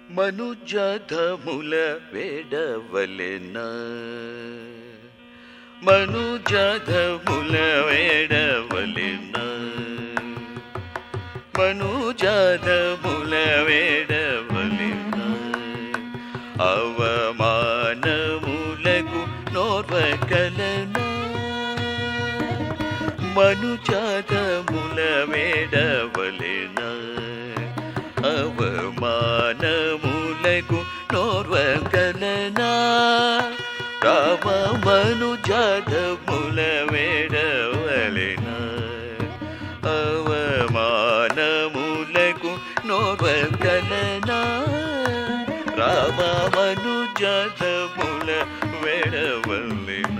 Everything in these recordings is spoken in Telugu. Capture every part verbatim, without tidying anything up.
మనుజధముల వేడవలెన మనుజధముల వేడవలెన మనుజధముల వేడవలెన అవమానములకు నోర్వగలన మనుజధముల వేడవలెన అవమానములకు నోర్వగలనా రామ మనుజధముల వేడవలెన అవమానములకు నోర్వగలనా రామ మనుజధముల వేడవలెన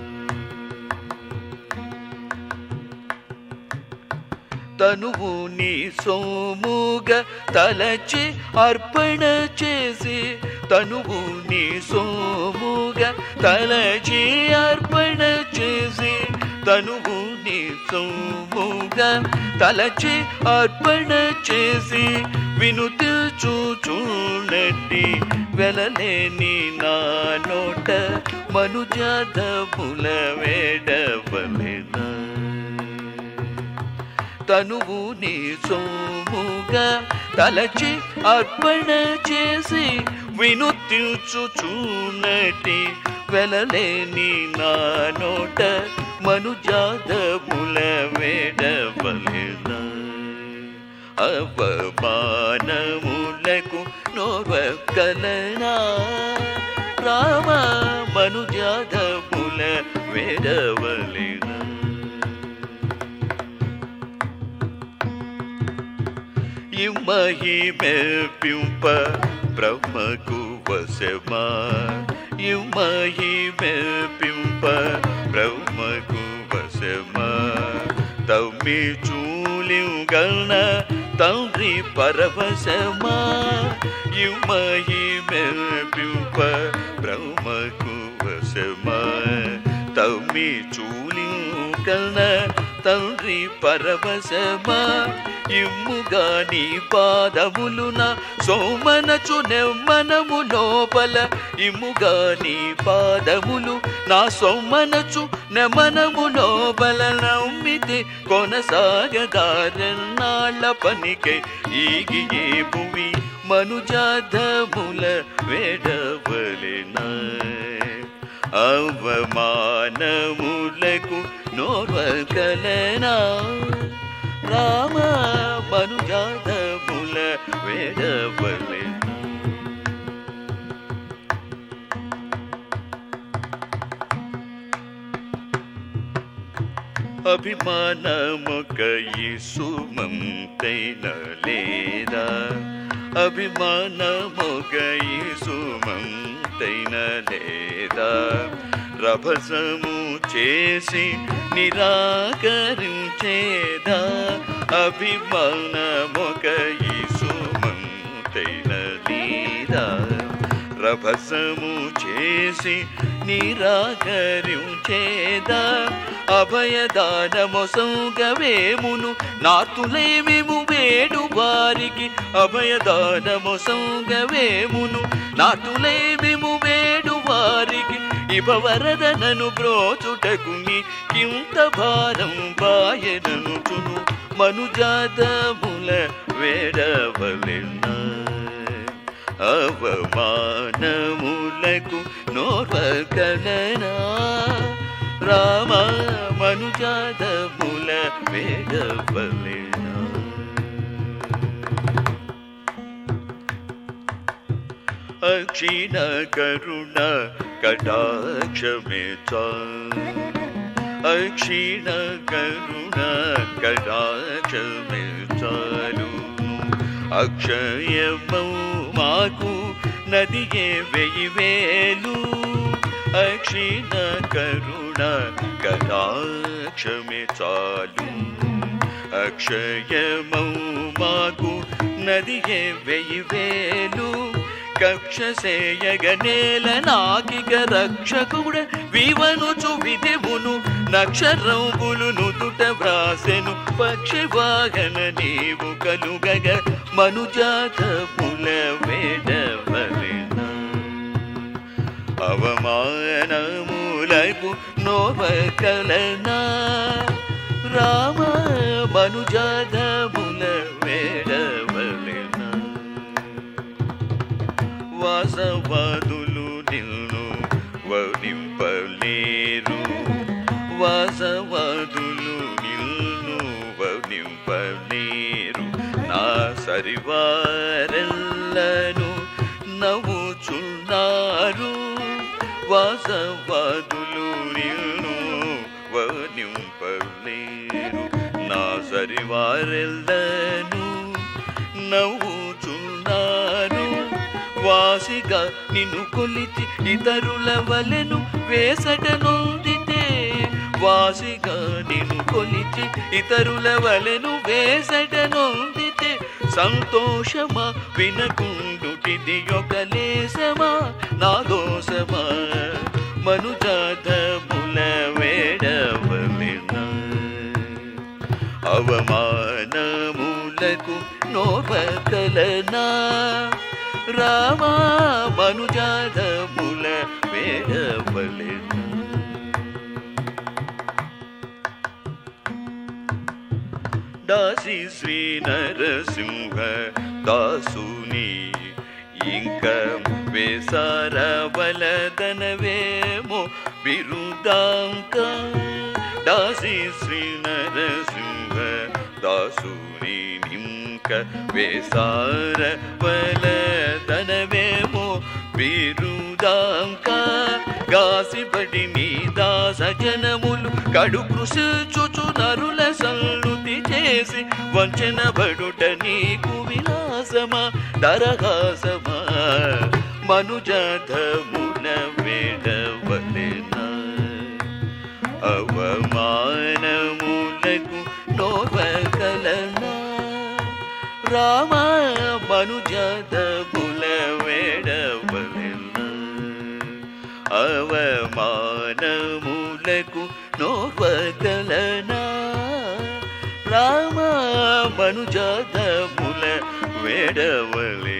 తనువు నీ సోముగా తలచి అర్పణ చేసి తనువు నీ సోముగా తలచి అర్పణ చేసి తనువు నీ సోముగా తలచి అర్పణ చేసి వినుతిల్చుచున్నట్టి వెలలేని నా నోట మనుజధముల వేడవలెన తనువు నీ సోముగా తలచి అర్పణ చేసి వినుతిల్చుచున్నట్టి వెలలేని నా నోట మనుజధముల వేడవలెన అవమానములకు నోర్వగలనా రామ మనుజధముల వేడవలెన ఇమ్మహిమెప్పింప బ్రహ్మకు వశమా ఇమ్మహిమెప్పింప బ్రహ్మకు వశమా తమ్మి చూలింగన తండ్రి పరవశమా ఇమ్మహిమెప్పింప బ్రహ్మకు వశమా తమ్మి చూలింగన తండ్రి పరవశమా ఇమ్ముగా నీ పాదములున సోమనచు నెమ్మనము లోపల ఇమ్ముగా నీ పాదములు నా సోమనచు నెమ్మనము లోపల నమ్మితే కొనసాగదారన్నాళ్ళ పనికై ఈగి ఏ భువి మనుజధముల వేడవలెన అవమానములకు నోర్వగలనా రామ మనుజధముల వేడవలెన అభిమానమొక యేసుమంతైన లేదా అభిమానమొక యేసుమంతైన లేదా రభసము చేసి నిరాకరించేదా అభిమానమొక యేసుమంతైన లేదా రభసము చేసి నిరాకరించేదా అభయదానమొసంగవేమును నాతులేమిము వేడు వారికి అభయదానమొసంగవేమును నాటులేమిము వేడు వారికి ఇభవరదనను బ్రోచుటకు కింత భారం బాయననుచును మనుజధముల వేడవలెన అవమానములకు నోర్వగలనా రామ మనుజధముల వేడవలెన అక్షీణ కరుణ కటాక్షమే చాలు అక్షీణ కరుణ కటాక్షమే చాలు అక్షయమౌ మాకు నదియే వెయ్యి వేలు అక్షీణ కరుణ కటాక్షమే చాలు అక్షయమౌ మాకు నదియే వెయ్యి వేలు కక్షసేయగనేల నాకిక రక్షకుడ వివనుచు విధిమును నక్షరంబులు నుదుట వ్రాసెను పక్షి వాహన నీవు కలుగగ మనుజాతముల వేడ అవమానములకు నోవకలనా రామ మనుజాధముల వేడవలెనా వాసవాదులు నిన్ను వనింపలేరు వాసవాదులు నిన్ను వనింపలేరు నా సరివారెల్లను నవ్వుచున్నారు వాసవాదులు నిన్ను వనింపలేరు నా సరివారెల్లను నవ్వుచున్నారు వాసిగా నిన్ను కొలిచి ఇతరుల వలెను వేసట నొందితే వాసిగా నిన్ను కొలిచి ఇతరుల వలెను వేసట నొందితే సంతోషమా వినకుండుటిది ఒక లేసమా నా దోషమా మనుజాధముల వేడవలెనా అవమానములకు నోవకలనా రామ మనుజాధముల వేడవలెనా దాసి శ్రీ నరసింహ దాసుని ఇంక వేసారవలదనవేమో బిరుదాంక దాసి శ్రీ నరసింహ దాసుని ఇంక వేసారవలదనవేమో బిరుదాంక గాసిబడి నీ దాస జనములు కడు కృషించుచు నరుల సల్లుతి చేసి వంచన బడుట నీకు విలాసమా దరహాసమా మనుజాధముల వేడవలెనా అవమానములకు నోవకలనా రామ మనుజాధముల వేడవలెనా అవమానములకు నోవకలనా రామ మనుజాధముల వేడవలెనా